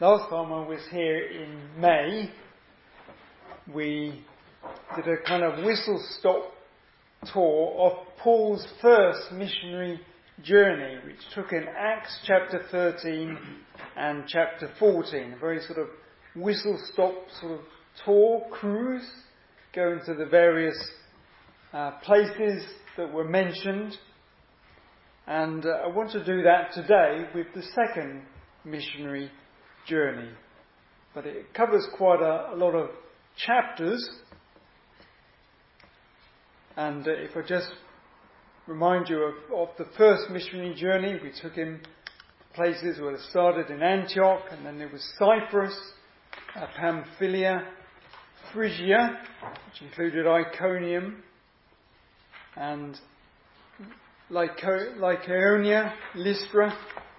Last time I was here in May, we did a kind of whistle-stop tour of Paul's first missionary journey, which took in Acts chapter 13 and chapter 14. A very sort of whistle-stop sort of tour, cruise, going to the various places that were mentioned. And I want to do that today with the second missionary journey. But it covers quite a lot of chapters. And if I just remind you of the first missionary journey, we took him places where it started in Antioch, and then there was Cyprus, Pamphylia, Phrygia, which included Iconium, and Lycaonia, Lystra,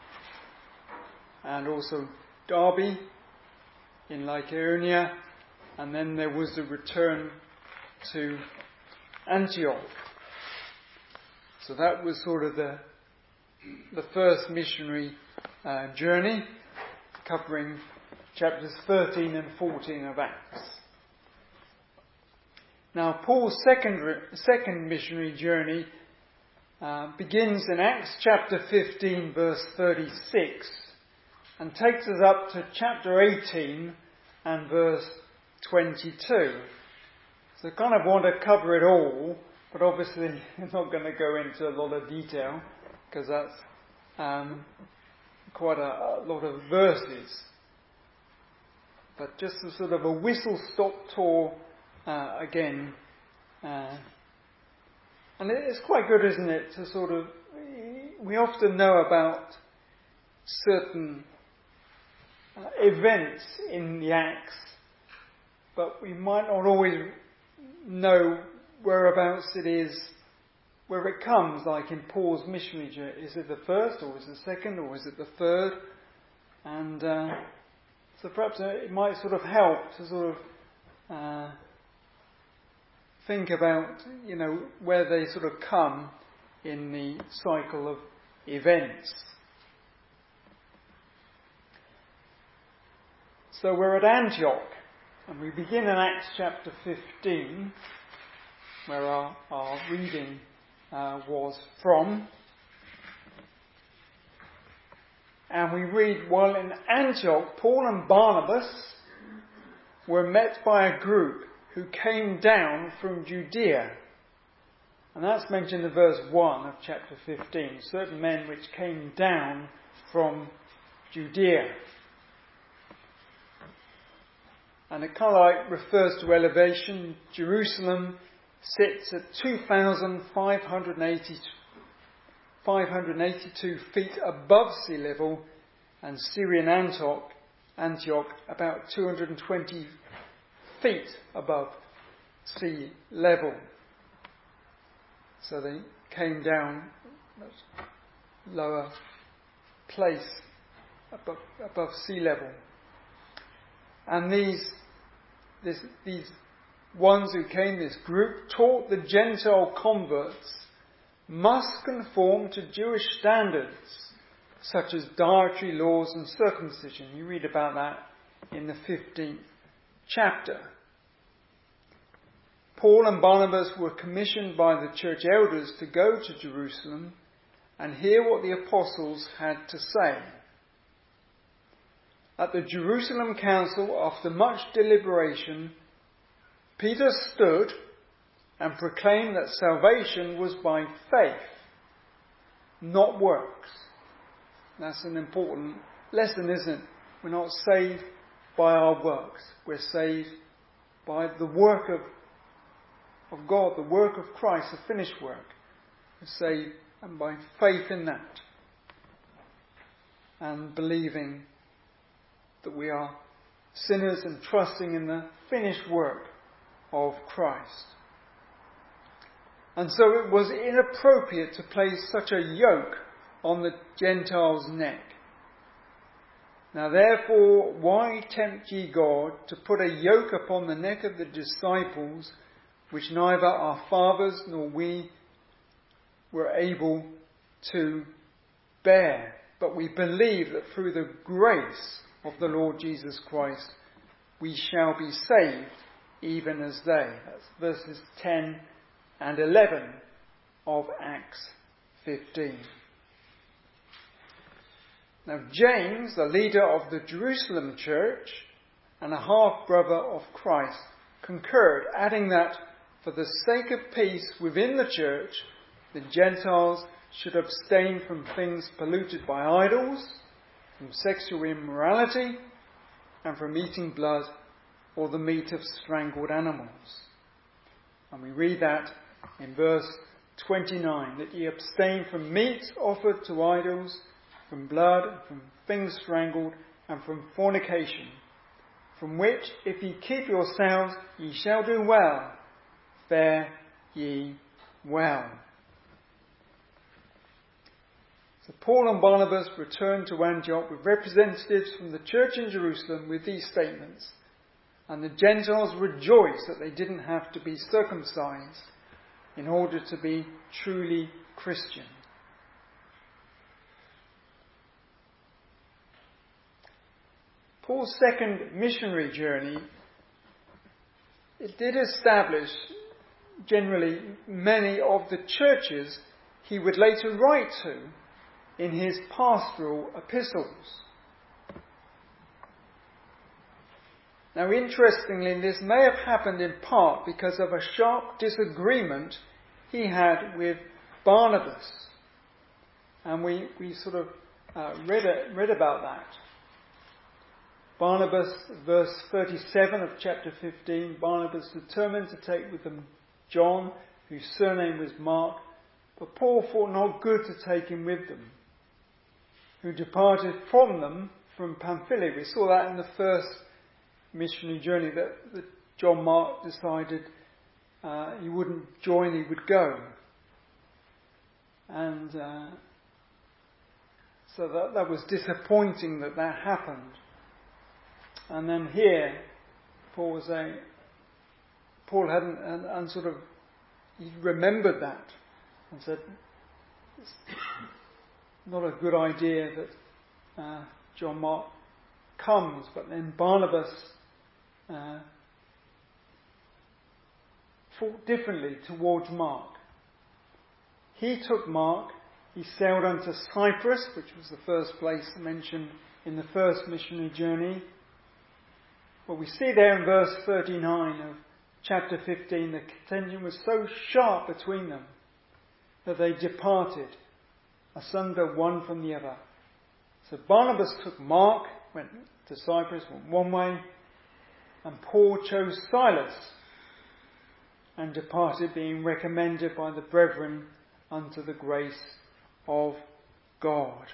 and also Derbe in Lycaonia, and then there was the return to Antioch. So that was sort of the first missionary journey, covering chapters 13 and 14 of Acts. Now, Paul's second missionary journey begins in Acts chapter 15, verse 36, and takes us up to chapter 18 and verse 22. So I kind of want to cover it all, but obviously I'm not going to go into a lot of detail, because that's quite a lot of verses. But just a sort of a whistle-stop tour again. And it's quite good, isn't it, to sort of... We often know about certain events in the Acts, but we might not always know whereabouts it is, where it comes, like in Paul's missionary journey. Is it the first, or is it the second, or is it the third? And so perhaps it might sort of help to sort of think about, where they sort of come in the cycle of events. So we're at Antioch, and we begin in Acts chapter 15, where our reading was from. And we read, while in Antioch, Paul and Barnabas were met by a group who came down from Judea. And that's mentioned in verse 1 of chapter 15. Certain men which came down from Judea. And it kind of like refers to elevation. Jerusalem sits at 2,582 feet above sea level, and Syrian Antioch about 220 feet above sea level. So they came down lower place above sea level. And these ones who came, this group, taught the Gentile converts must conform to Jewish standards, such as dietary laws and circumcision. You read about that in the 15th chapter. Paul and Barnabas were commissioned by the church elders to go to Jerusalem and hear what the apostles had to say. At the Jerusalem council, after much deliberation, Peter stood and proclaimed that salvation was by faith, not works. That's an important lesson, isn't it? We're not saved by our works. We're saved by the work of God, the work of Christ, the finished work. We're saved and by faith in that. And believing that we are sinners and trusting in the finished work of Christ. And so it was inappropriate to place such a yoke on the Gentiles' neck. Now therefore, why tempt ye God to put a yoke upon the neck of the disciples, which neither our fathers nor we were able to bear? But we believe that through the grace of the Lord Jesus Christ, we shall be saved even as they. That's verses 10 and 11 of Acts 15. Now James, the leader of the Jerusalem church and a half-brother of Christ, concurred, adding that for the sake of peace within the church, the Gentiles should abstain from things polluted by idols, from sexual immorality, and from eating blood or the meat of strangled animals. And we read that in verse 29, that ye abstain from meat offered to idols, from blood, from things strangled, and from fornication, from which, if ye keep yourselves, ye shall do well. Fare ye well. So Paul and Barnabas returned to Antioch with representatives from the church in Jerusalem with these statements. And the Gentiles rejoiced that they didn't have to be circumcised in order to be truly Christian. Paul's second missionary journey, it did establish generally many of the churches he would later write to in his pastoral epistles. Now, interestingly, this may have happened in part because of a sharp disagreement he had with Barnabas. And we sort of read about that. Barnabas, verse 37 of chapter 15, Barnabas determined to take with them John, whose surname was Mark, but Paul thought not good to take him with them, who departed from them from Pamphylia. We saw that in the first missionary journey, that John Mark decided he wouldn't join, he would go. And so that was disappointing that happened. And then here, Paul hadn't, and sort of, he remembered that and said, it's not a good idea that John Mark comes. But then Barnabas thought differently towards Mark. He took Mark, he sailed unto Cyprus, which was the first place mentioned in the first missionary journey. But we see there in verse 39 of chapter 15, the contention was so sharp between them that they departed asunder one from the other. So Barnabas took Mark, went to Cyprus, went one way, and Paul chose Silas and departed, being recommended by the brethren unto the grace of God.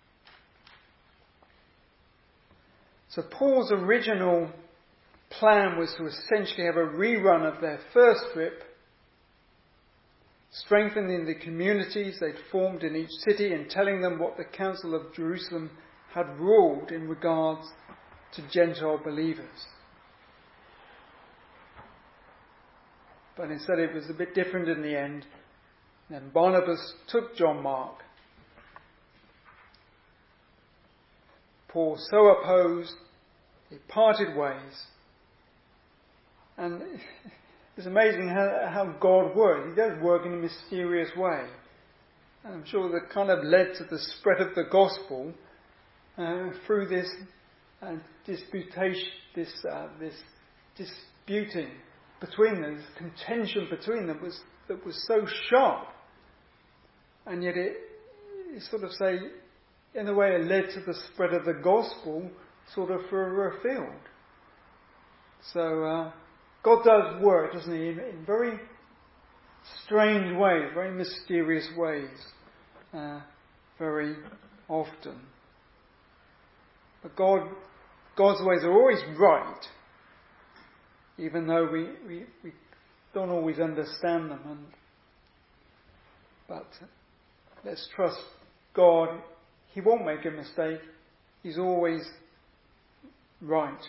So Paul's original plan was to essentially have a rerun of their first trip, strengthening the communities they'd formed in each city and telling them what the Council of Jerusalem had ruled in regards to Gentile believers. But instead it was a bit different in the end. Then Barnabas took John Mark. Paul so opposed, they parted ways. And it's amazing how God works. He does work in a mysterious way. And I'm sure that kind of led to the spread of the gospel through this disputation, this disputing between them, this contention between them that was so sharp. And yet it sort of say, in a way, it led to the spread of the gospel sort of further afield. So God does work, doesn't he, in very strange ways, very mysterious ways, very often. But God's ways are always right, even though we don't always understand them. But let's trust God. He won't make a mistake. He's always right.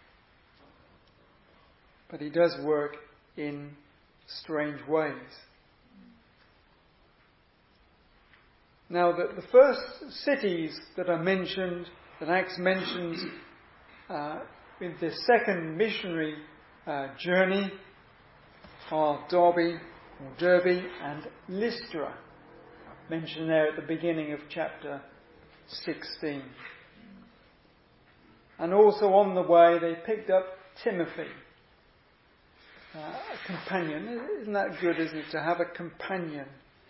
But he does work in strange ways. Now, the first cities that are mentioned, that Acts mentions with the second missionary journey are Derbe and Lystra, mentioned there at the beginning of chapter 16. And also on the way they picked up Timothy, a companion. Isn't that good, isn't it, to have a companion?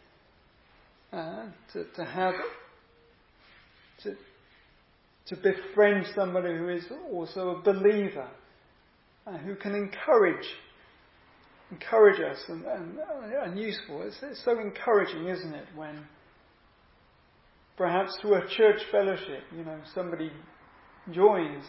To befriend somebody who is also a believer, who can encourage us and useful. It's so encouraging, isn't it, when perhaps through a church fellowship, somebody joins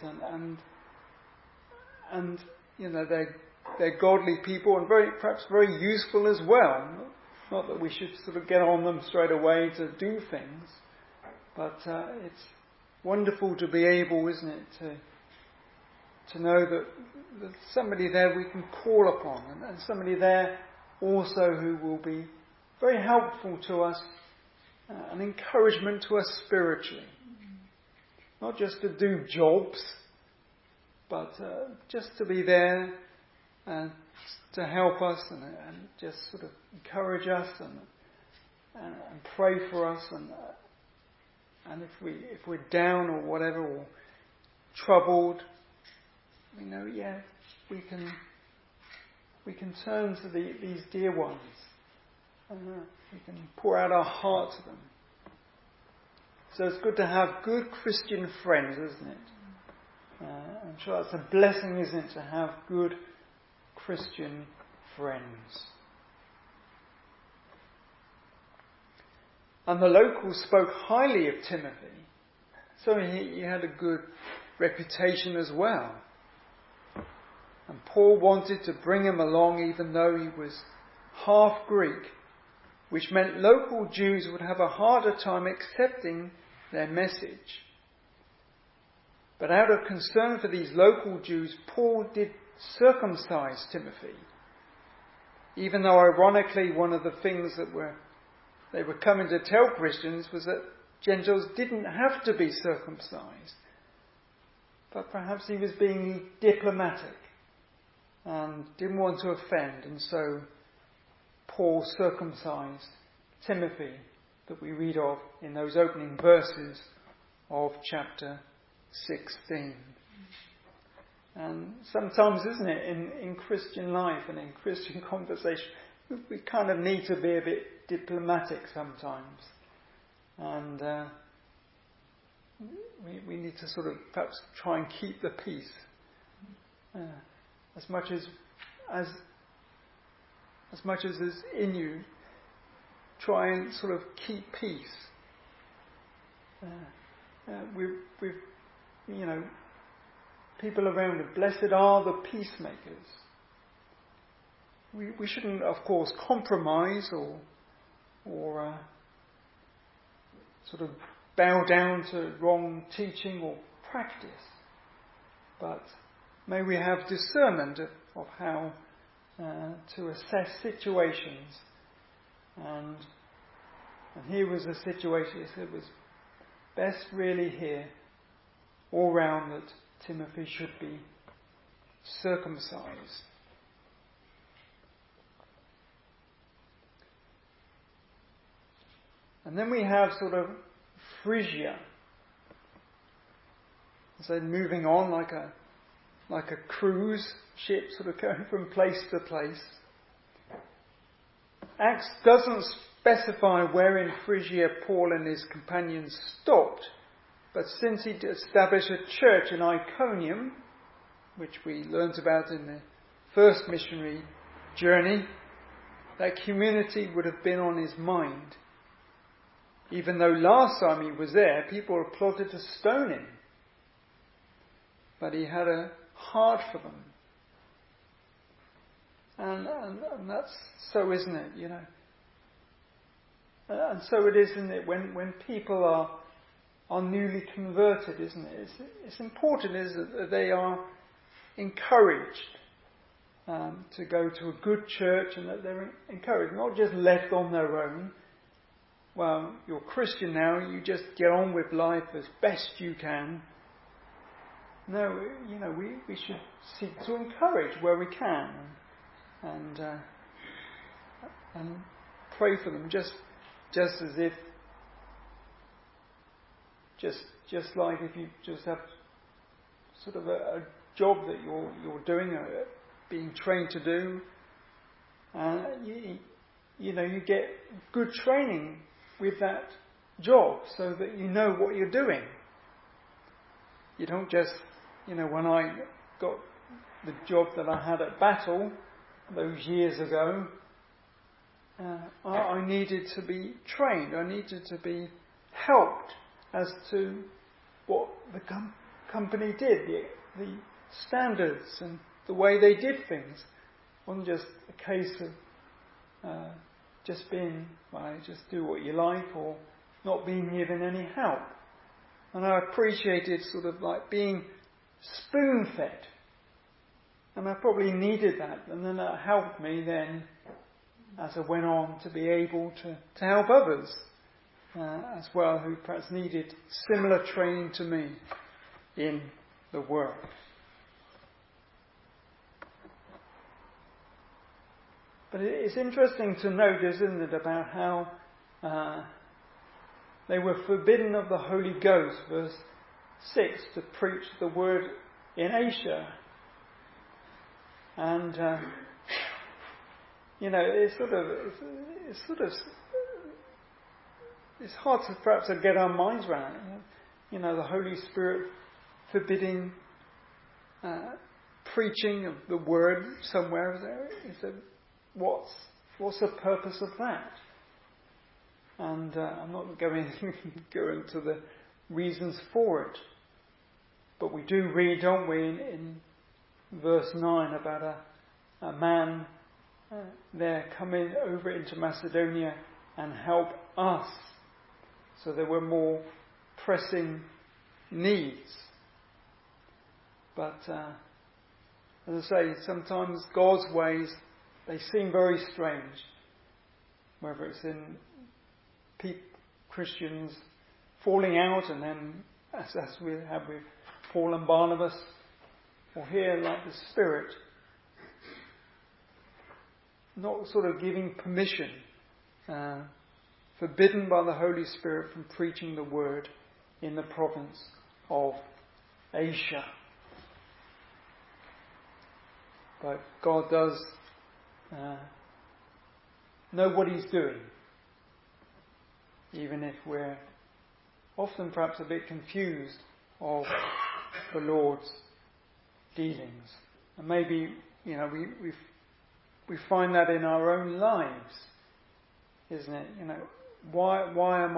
and they're godly people and perhaps very useful as well. Not that we should sort of get on them straight away to do things, but it's wonderful to be able, isn't it, to know that there's somebody there we can call upon, and somebody there also who will be very helpful to us, an encouragement to us spiritually. Not just to do jobs, but just to be there and to help us and just sort of encourage us and pray for us, and if we're down or whatever or troubled, we can turn to these dear ones. We can pour out our heart to them. So it's good to have good Christian friends, isn't it? I'm sure that's a blessing, isn't it, to have good Christian friends. And the locals spoke highly of Timothy, so he had a good reputation as well. And Paul wanted to bring him along even though he was half Greek, which meant local Jews would have a harder time accepting their message. But out of concern for these local Jews, Paul did circumcise Timothy, even though ironically one of the things that they were coming to tell Christians was that Gentiles didn't have to be circumcised. But perhaps he was being diplomatic and didn't want to offend, and so Paul circumcised Timothy that we read of in those opening verses of chapter 16. And sometimes, isn't it, in Christian life and in Christian conversation, we kind of need to be a bit diplomatic sometimes. And we need to sort of perhaps try and keep the peace. As much as is in you, try and sort of keep peace. We've people around it. Blessed are the peacemakers. We shouldn't, of course, compromise or sort of bow down to wrong teaching or practice. But may we have discernment of how to assess situations. And here was a situation, it was best really here, all round, that Timothy should be circumcised. And then we have sort of Phrygia. So moving on like a cruise ship, sort of going from place to place. Acts doesn't specify where in Phrygia Paul and his companions stopped, but since he'd established a church in Iconium, which we learnt about in the first missionary journey, that community would have been on his mind. Even though last time he was there, people had plotted to stone him. But he had a heart for them. And that's so, isn't it, And so it is, isn't it, when people are newly converted, isn't it? It's important, isn't it, that they are encouraged to go to a good church, and that they're encouraged, not just left on their own. Well, you're Christian now, you just get on with life as best you can. no, we should seek to encourage where we can, and pray for them, just as if, just like if you just have sort of a job that you're doing, being trained to do, you get good training with that job so that you know what you're doing. You don't just, when I got the job that I had at Battle those years ago, I needed to be trained. I needed to be helped as to what the company did, the standards and the way they did things. It wasn't just a case of just being, just do what you like, or not being given any help. And I appreciated sort of like being spoon-fed. And I probably needed that. And then that helped me then, as I went on, to be able to help others as well, who perhaps needed similar training to me in the work. But it's interesting to notice, isn't it, about how they were forbidden of the Holy Ghost, verse 6, to preach the word in Asia. And it's hard to perhaps to get our minds around it. The Holy Spirit forbidding preaching of the word somewhere. What's the purpose of that? And I'm not going to go into the reasons for it. But we do read, don't we, in verse 9 about a man there coming over into Macedonia and help us. So there were more pressing needs. But as I say, sometimes God's ways, they seem very strange. Whether it's in Christians falling out, and then as we have with Paul and Barnabas, or here like the Spirit not sort of giving permission, forbidden by the Holy Spirit from preaching the word in the province of Asia. But God does know what He's doing, even if we're often perhaps a bit confused of the Lord's dealings. And maybe, we find that in our own lives, isn't it? Why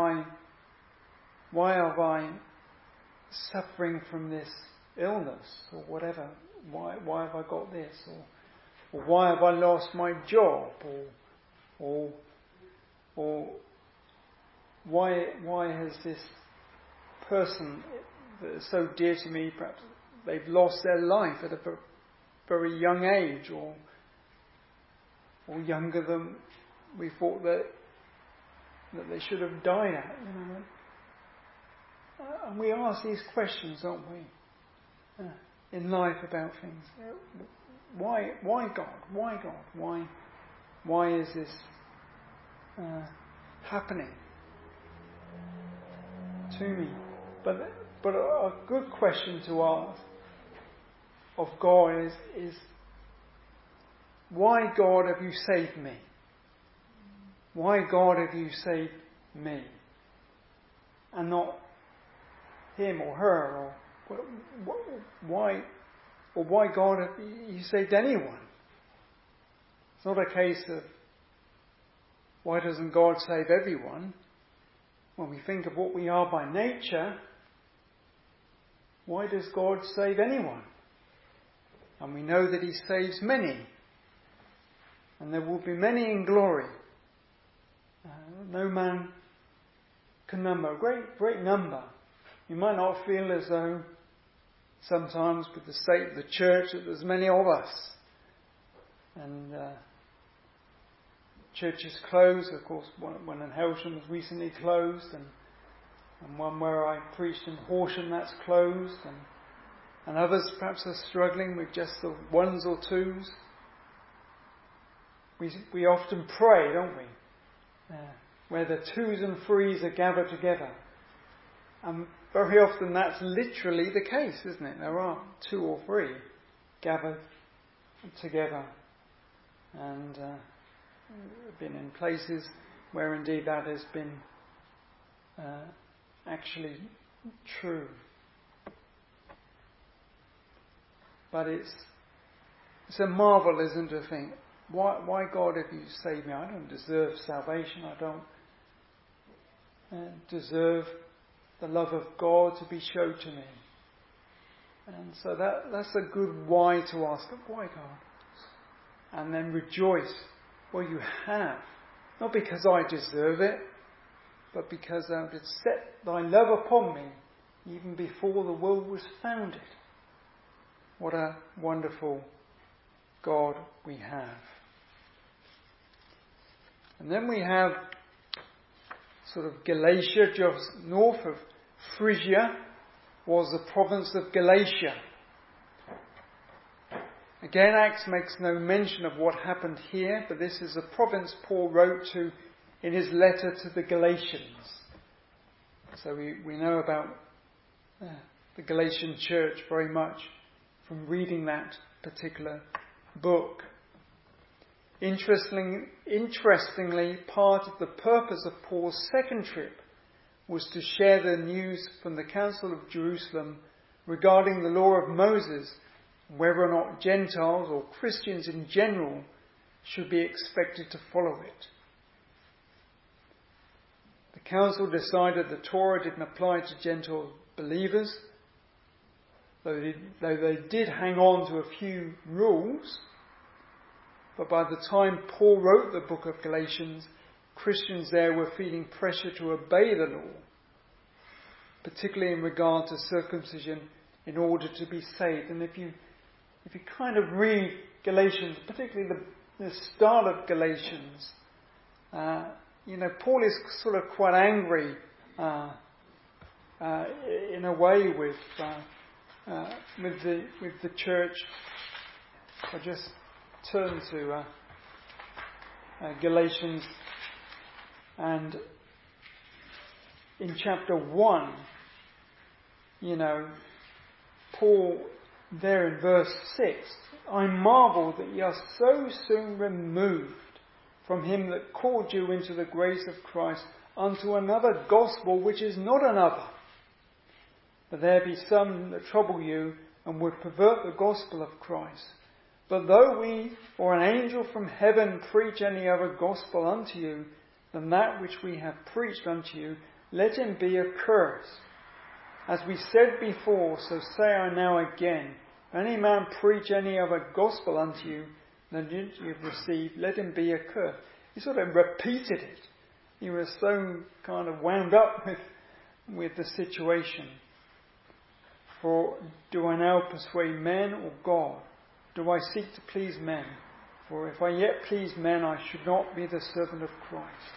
have I suffering from this illness or whatever? Why have I got this? Or why have I lost my job? Or why has this person that is so dear to me, perhaps they've lost their life at a very young age, or younger than we thought that they should have died at, And we ask these questions, don't we, in life about things. Why God? Why God? Why is this happening to me? But a good question to ask of God is why, God, have you saved me? Why, God, have you saved me? And not him or her, or why, God, have you saved anyone? It's not a case of why doesn't God save everyone? When we think of what we are by nature, why does God save anyone? And we know that He saves many. And there will be many in glory. No man can number. A great number. You might not feel as though sometimes with the state of the church that there's many of us. And churches closed. Of course, one in Helsham was recently closed. And one where I preached in Horsham, that's closed. and others perhaps are struggling with just the ones or twos. We often pray, don't we? Where the twos and threes are gathered together. And very often that's literally the case, isn't it? There are 2 or 3 gathered together. And been in places where indeed that has been actually true. But it's a marvel, isn't it, to think, why God have you saved me? I don't deserve salvation. I don't deserve the love of God to be shown to me. And so that's a good why to ask, why God? And then rejoice. Well, you have. Not because I deserve it, but because thou didst set thy love upon me even before the world was founded. What a wonderful God we have. And then we have sort of Galatia, just north of Phrygia, was the province of Galatia. Again, Acts makes no mention of what happened here, but this is the province Paul wrote to in his letter to the Galatians. So we know about the Galatian church very much from reading that particular book. Interestingly, part of the purpose of Paul's second trip was to share the news from the Council of Jerusalem regarding the law of Moses, whether or not Gentiles or Christians in general should be expected to follow it. The council decided the Torah didn't apply to Gentile believers, though they did hang on to a few rules. But by the time Paul wrote the book of Galatians, Christians there were feeling pressure to obey the law, particularly in regard to circumcision in order to be saved. And if you kind of read Galatians, particularly the start of Galatians, Paul is sort of quite angry in a way with the church. I just turn to Galatians, and in chapter 1, Paul there in verse 6, I marvel that ye are so soon removed from him that called you into the grace of Christ unto another gospel which is not another. For there be some that trouble you and would pervert the gospel of Christ. But though we or an angel from heaven preach any other gospel unto you than that which we have preached unto you, let him be accursed. As we said before, so say I now again, if any man preach any other gospel unto you than you have received, let him be accursed. He sort of repeated it. He was so kind of wound up with the situation. For do I now persuade men or God? Do I seek to please men? For if I yet please men, I should not be the servant of Christ.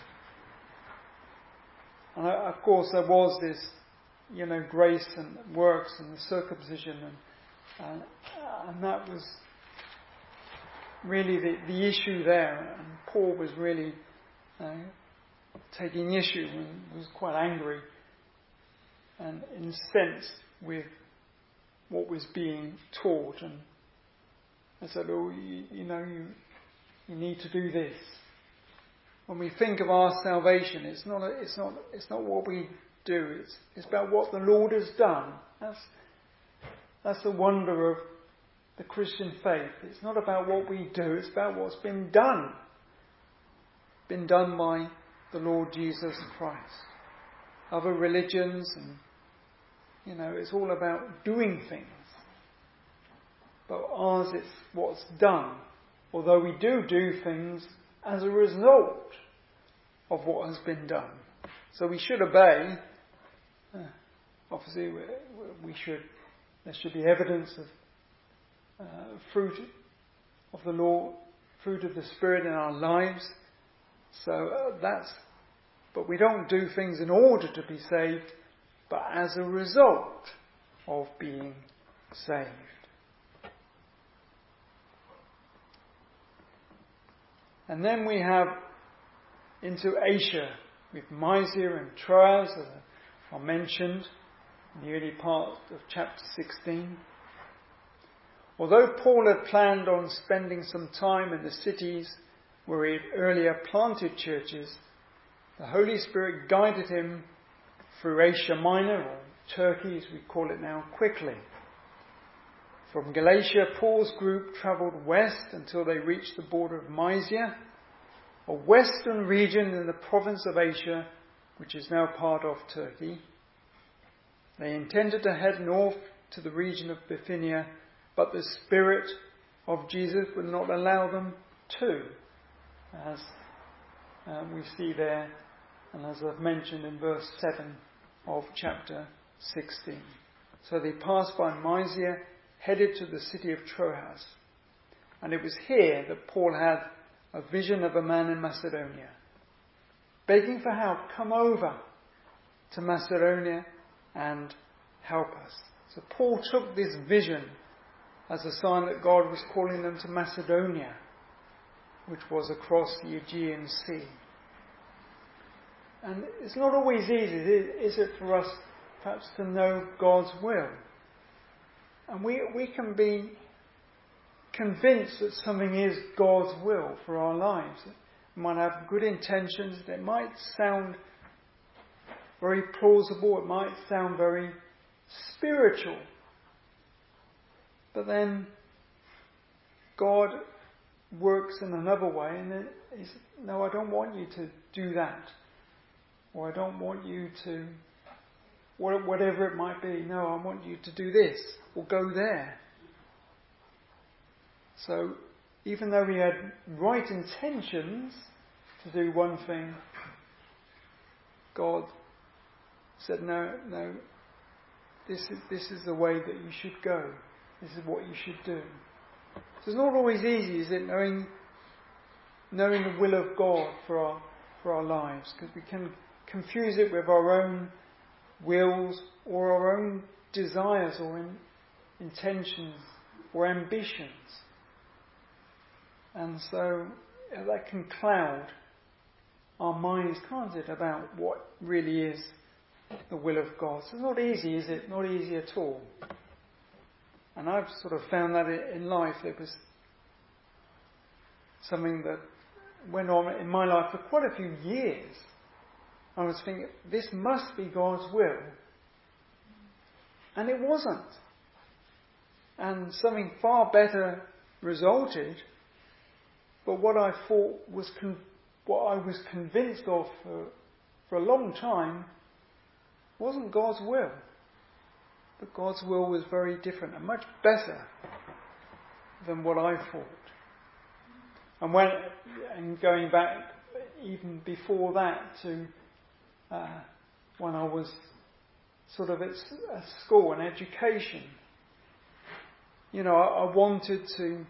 And of course there was this, grace and works and the circumcision, and that was really the issue there. And Paul was really taking issue and was quite angry and incensed with what was being taught. And I said, you need to do this. When we think of our salvation, it's not what we do. It's about what the Lord has done. That's the wonder of the Christian faith. It's not about what we do. It's about what's been done. Been done by the Lord Jesus Christ. Other religions and it's all about doing things. But ours, it's what's done. Although we do things as a result of what has been done. So we should obey. Obviously, there should be evidence of fruit of the law, fruit of the Spirit in our lives. So but we don't do things in order to be saved, but as a result of being saved. And then we have into Asia with Mysia and Troas, as are mentioned in the early part of chapter 16. Although Paul had planned on spending some time in the cities where he had earlier planted churches, the Holy Spirit guided him through Asia Minor, or Turkey as we call it now, quickly. From Galatia, Paul's group travelled west until they reached the border of Mysia, a western region in the province of Asia, which is now part of Turkey. They intended to head north to the region of Bithynia, but the Spirit of Jesus would not allow them to, as we see there, and as I've mentioned in verse 7 of chapter 16. So they passed by Mysia, headed to the city of Troas. And it was here that Paul had a vision of a man in Macedonia, begging for help, come over to Macedonia and help us. So Paul took this vision as a sign that God was calling them to Macedonia, which was across the Aegean Sea. And it's not always easy, is it, for us perhaps to know God's will. And we can be convinced that something is God's will for our lives. It might have good intentions, it might sound very plausible, it might sound very spiritual. But then God works in another way, and then he says, no, I don't want you to do that. Or I don't want you to, whatever it might be, no, I want you to do this, or go there. So, even though we had right intentions to do one thing, God said, no, this is the way that you should go. This is what you should do. So it's not always easy, is it, knowing the will of God for our lives, because we can confuse it with our own wills or our own desires or intentions or ambitions. And so that can cloud our minds, can't it, about what really is the will of God. So it's not easy, is it? Not easy at all. And I've sort of found that in life. It was something that went on in my life for quite a few years. I was thinking, this must be God's will. And it wasn't. And something far better resulted. But what I thought was, what I was convinced of for a long time, wasn't God's will. But God's will was very different and much better than what I thought. And going back even before that to when I was sort of at school and education, I wanted to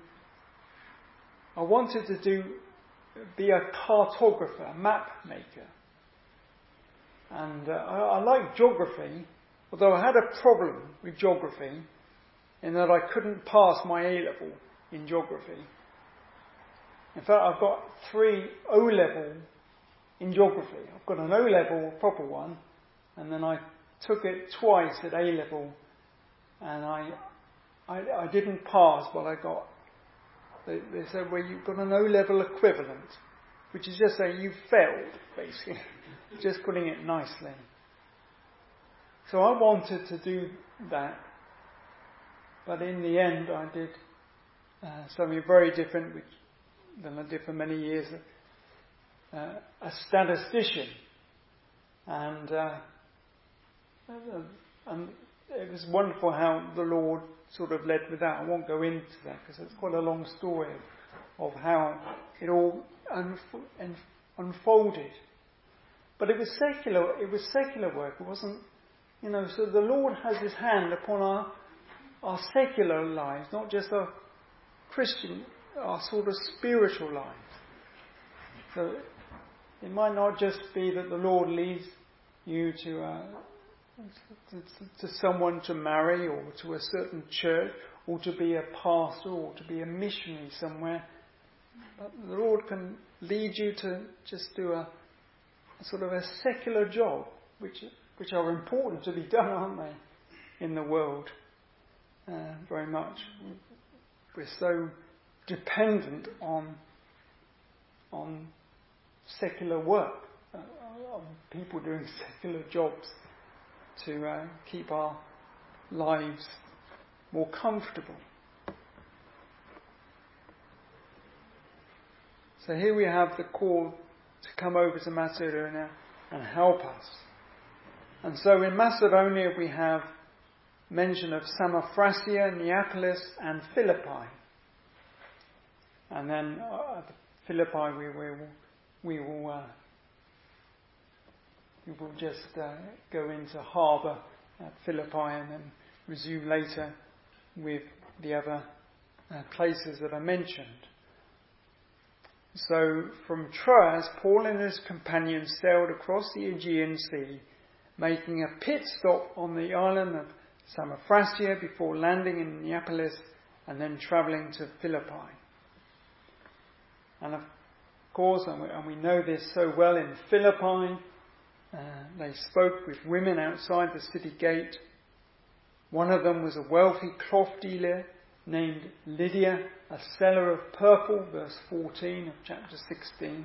be a cartographer, a map maker. And I like geography, although I had a problem with geography in that I couldn't pass my A-level in geography. In fact, I've got 3 O-level in geography. I've got an O-level, a proper one, and then I took it twice at A-level, and I didn't pass, but I got, they said, well, you've got an O-level equivalent, which is just saying you failed, basically, just putting it nicely. So I wanted to do that, but in the end I did something very different than I did for many years, a statistician. And it was wonderful how the Lord sort of led with that. I won't go into that because it's quite a long story of how it all unfolded. But it was secular work. It wasn't, so the Lord has His hand upon our secular lives, not just our Christian, our sort of spiritual lives. So it might not just be that the Lord leads you to to someone to marry, or to a certain church, or to be a pastor, or to be a missionary somewhere. But the Lord can lead you to just do a sort of a secular job, which are important to be done, aren't they, in the world? Very much. We're so dependent on secular work, on people doing secular jobs to keep our lives more comfortable. So here we have the call to come over to Macedonia and help us. And so in Macedonia we have mention of Samothracia, Neapolis and Philippi. And then Philippi we will just go into harbour at Philippi and then resume later with the other places that I mentioned. So from Troas, Paul and his companions sailed across the Aegean Sea, making a pit stop on the island of Samothracia before landing in Neapolis and then travelling to Philippi. And of course, and we know this so well, in Philippi, they spoke with women outside the city gate. One of them was a wealthy cloth dealer named Lydia, a seller of purple, verse 14 of chapter 16.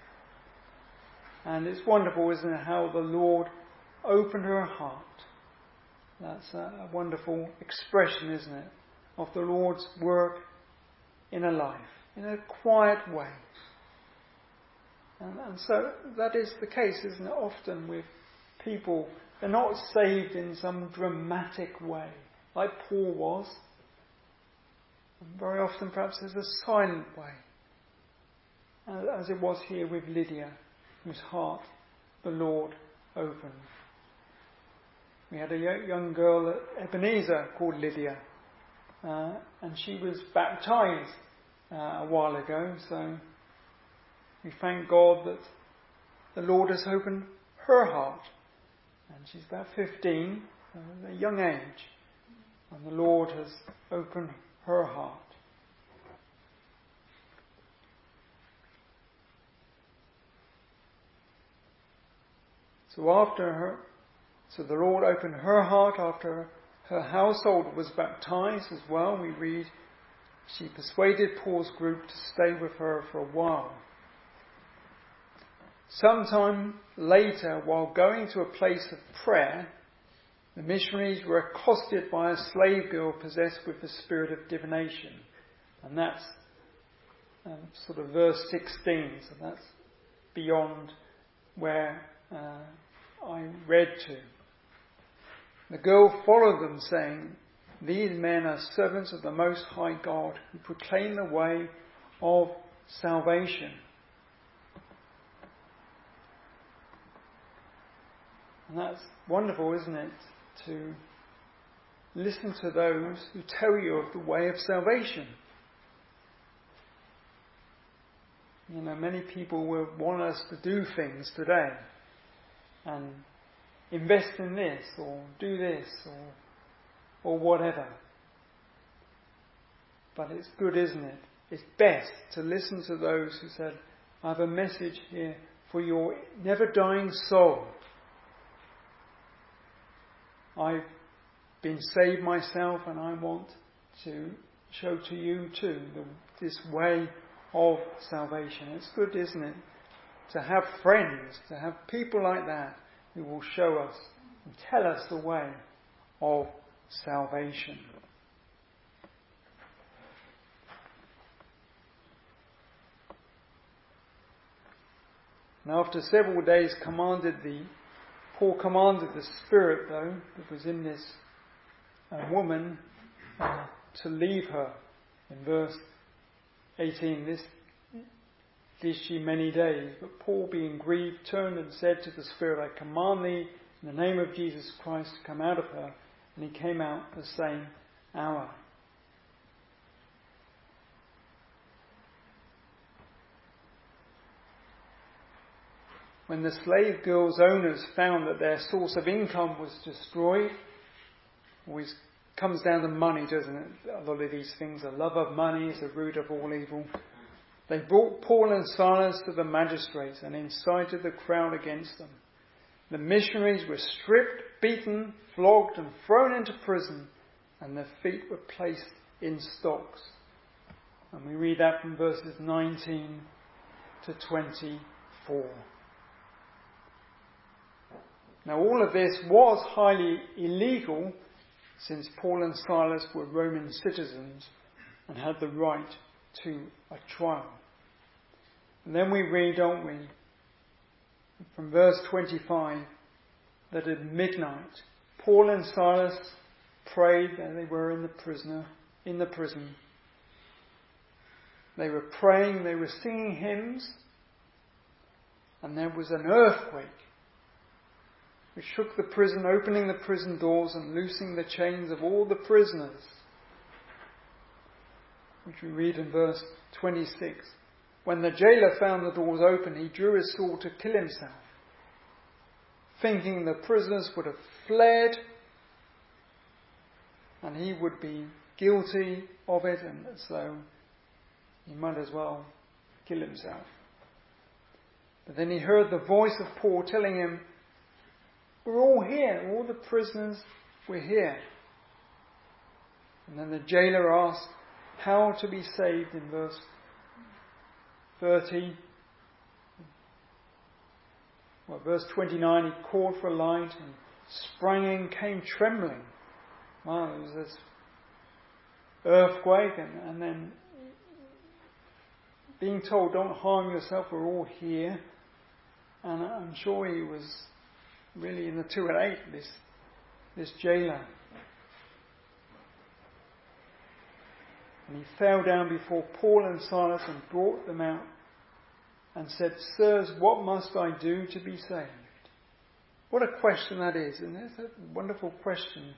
And it's wonderful, isn't it, how the Lord opened her heart. That's a wonderful expression, isn't it, of the Lord's work in a life, in a quiet way. And so that is the case, isn't it, often with people. They're not saved in some dramatic way, like Paul was. And very often perhaps there's a silent way, as it was here with Lydia, whose heart the Lord opened. We had a young girl at Ebenezer called Lydia, and she was baptised a while ago, so we thank God that the Lord has opened her heart. And she's about 15, a young age, and the Lord has opened her heart. So the Lord opened her heart after her household was baptized as well. We read, she persuaded Paul's group to stay with her for a while. Sometime later, while going to a place of prayer, the missionaries were accosted by a slave girl possessed with the spirit of divination. And that's sort of verse 16, so that's beyond where I read to. The girl followed them, saying, "These men are servants of the Most High God, who proclaim the way of salvation." And that's wonderful, isn't it? To listen to those who tell you of the way of salvation. You know, many people will want us to do things today and invest in this or do this or whatever. But it's good, isn't it? It's best to listen to those who said, "I have a message here for your never-dying soul. I've been saved myself and I want to show to you too this way of salvation." It's good, isn't it, to have friends, to have people like that who will show us and tell us the way of salvation. And after several days Paul commanded the spirit, though, that was in this woman to leave her. In verse 18, this did she many days. But Paul, being grieved, turned and said to the spirit, "I command thee in the name of Jesus Christ to come out of her." And he came out the same hour. when the slave girls' owners found that their source of income was destroyed, always comes down to money, doesn't it? A lot of these things, the love of money is the root of all evil. They brought Paul and Silas to the magistrates and incited the crowd against them. The missionaries were stripped, beaten, flogged and thrown into prison, and their feet were placed in stocks. And we read that from verses 19 to 24. Now all of this was highly illegal, since Paul and Silas were Roman citizens and had the right to a trial. And then we read, don't we, from verse 25, that at midnight Paul and Silas prayed. There they were in the prison. They were praying, they were singing hymns, and there was an earthquake which shook the prison, opening the prison doors and loosing the chains of all the prisoners, which we read in verse 26. When the jailer found the doors open, he drew his sword to kill himself, thinking the prisoners would have fled and he would be guilty of it, and so he might as well kill himself. But then he heard the voice of Paul telling him, "We're all here, all the prisoners, we're here." And then the jailer asked how to be saved in verse 30. Well, verse 29, he called for a light and sprang in, came trembling. Well, there was this earthquake, and then being told, "Don't harm yourself, we're all here." And I'm sure he was really in the 2 and 8, this jailer. And he fell down before Paul and Silas and brought them out and said, "Sirs, what must I do to be saved?" What a question that is, and it's a wonderful question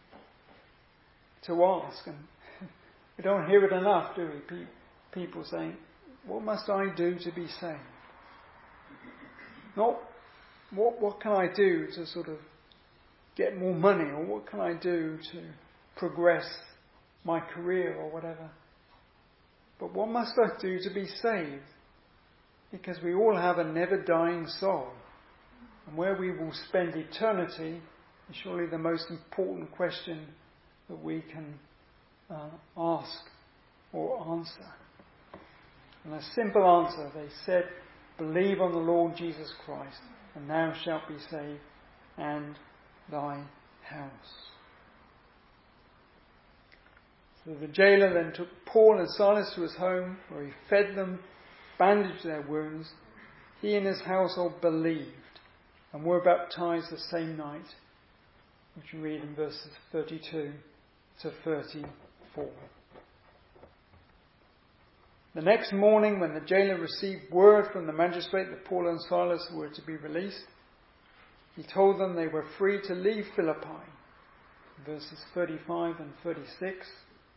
to ask. And we don't hear it enough, do we? People saying, "What must I do to be saved?" Not, what can I do to sort of get more money, or what can I do to progress my career or whatever. But what must I do to be saved? Because we all have a never-dying soul. And where we will spend eternity is surely the most important question that we can ask or answer. And a simple answer, they said, "Believe on the Lord Jesus Christ, and thou shalt be saved, and thy house." So the jailer then took Paul and Silas to his home, where he fed them, bandaged their wounds. He and his household believed and were baptized the same night, which we read in verses 32 to 34. The next morning, when the jailer received word from the magistrate that Paul and Silas were to be released, he told them they were free to leave Philippi. Verses 35 and 36.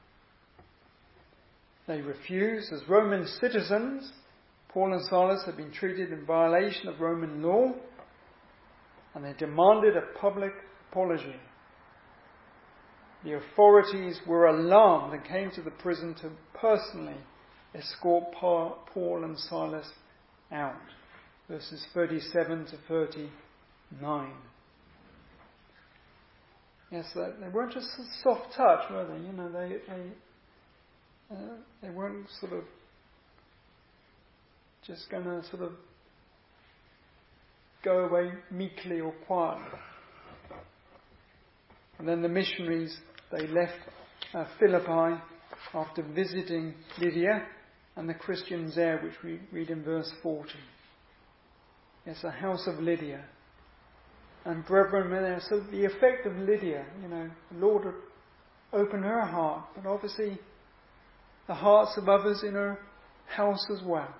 They refused. As Roman citizens, Paul and Silas had been treated in violation of Roman law, and they demanded a public apology. The authorities were alarmed and came to the prison to personally escort Paul and Silas out. Verses 37 to 39. Yes, they weren't just a soft touch, were they? You know, they weren't sort of just going to sort of go away meekly or quietly. And then the missionaries, they left Philippi after visiting Lydia and the Christians there, which we read in verse 40. Yes, the house of Lydia. And brethren were there. So the effect of Lydia, the Lord had opened her heart, but obviously the hearts of others in her house as well.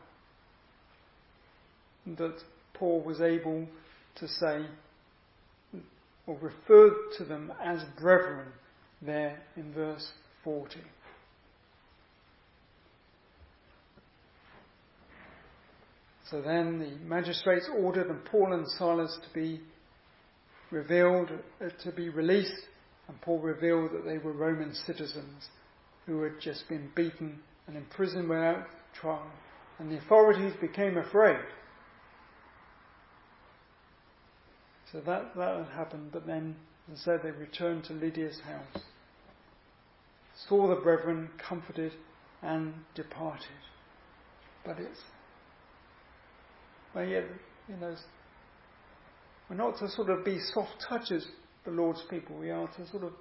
That Paul was able to say, or referred to them as brethren there in verse 40. So then the magistrates ordered Paul and Silas to be released, and Paul revealed that they were Roman citizens who had just been beaten and imprisoned without trial, and the authorities became afraid. So that had happened, but then, as I said, they returned to Lydia's house, saw the brethren, comforted, and departed. But yet, we're not to sort of be soft touches, the Lord's people. We are to sort of,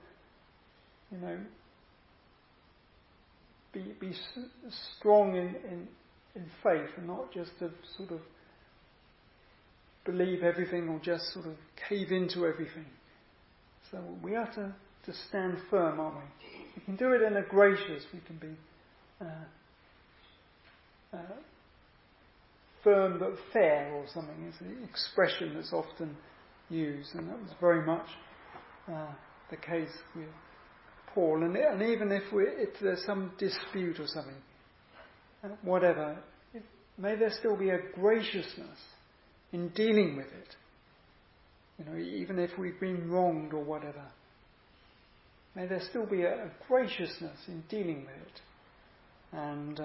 be strong in faith, and not just to sort of believe everything or just sort of cave into everything. So we have to stand firm, aren't we? We can do it in a gracious, we can be firm but fair or something. It's an expression that's often used, and that was very much the case with Paul. And even if there's some dispute or something, whatever, may there still be a graciousness in dealing with it. Even if we've been wronged or whatever, may there still be a graciousness in dealing with it, and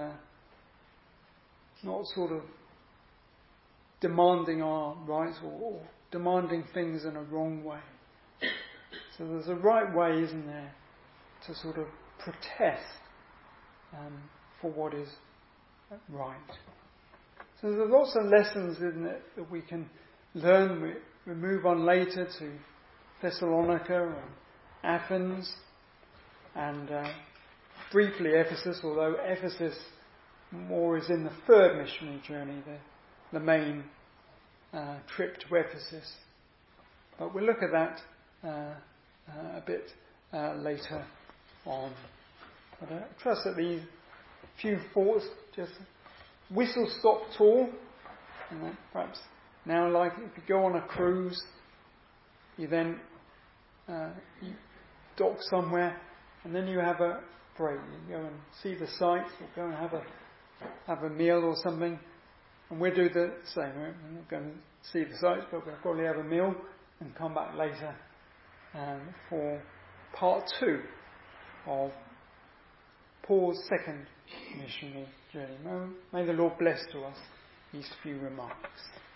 not sort of demanding our rights or demanding things in a wrong way. So there's a right way, isn't there, to sort of protest for what is right. So there's lots of lessons, isn't it, that we can learn. We move on later to Thessalonica and Athens, and briefly Ephesus, although Ephesus more is in the third missionary journey, the main trip to Ephesus. But we'll look at that a bit later on. But I trust that these few thoughts, just whistle-stop tour, and perhaps now, like if you go on a cruise, you then you dock somewhere, and then you have a break. You go and see the sights, or go and have a meal or something. And we'll do the same. We're not going to see the sights, but we'll probably have a meal and come back later for part 2 of Paul's second missionary journey. May the Lord bless to us these few remarks.